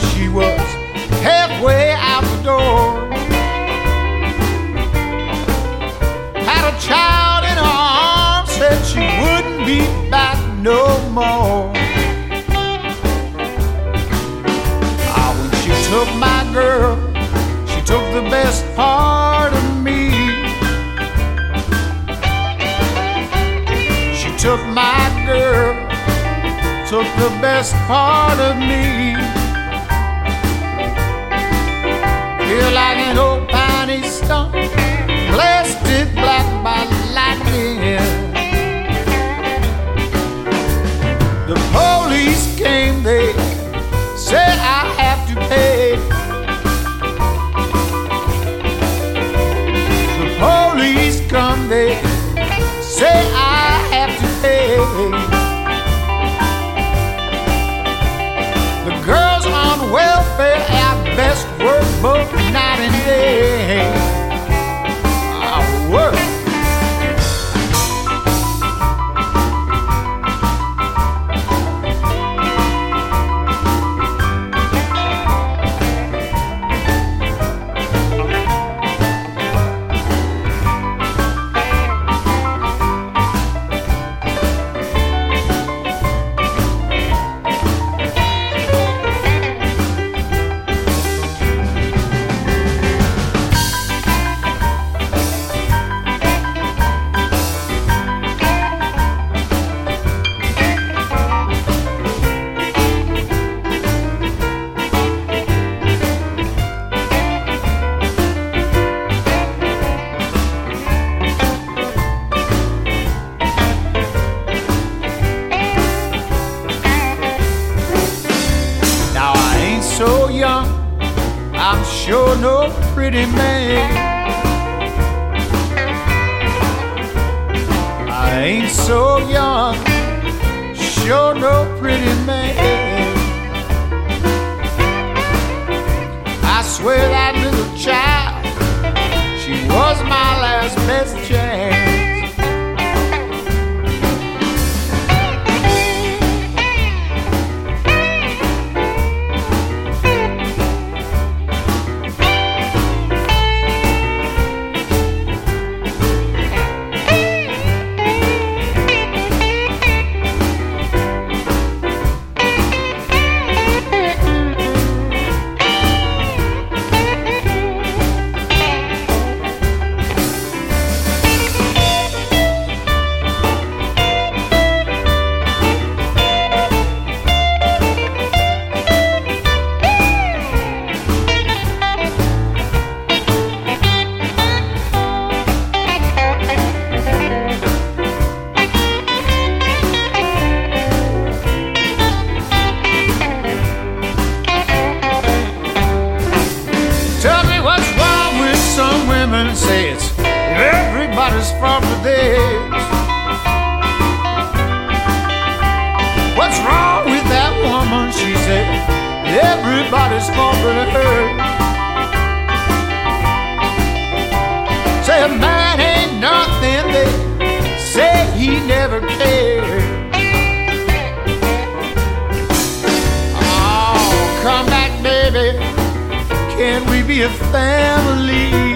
she was halfway out the door. Had a child in her arms, said she wouldn't be back no more. When she took my girl, she took the best part of me. She took my girl, took the best part of me. Feel like an old piney stump, blasted black by lightning. The police came, they said I have to pay. The police come, they say I have to pay. The girls on welfare at best work both night and day. I work. So young, I'm sure no pretty man. I ain't so young, sure no pretty man. I swear that little child, she was my last best chance. Say it's everybody's fault for this. What's wrong with that woman? She said everybody's fault for her. Say a man ain't nothing, they say he never cared. Oh, come back, baby, can we be a family?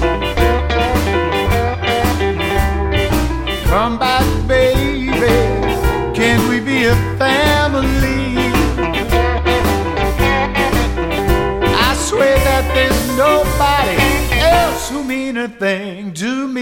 Come back, baby, can we be a family? I swear that there's nobody else who mean a thing to me.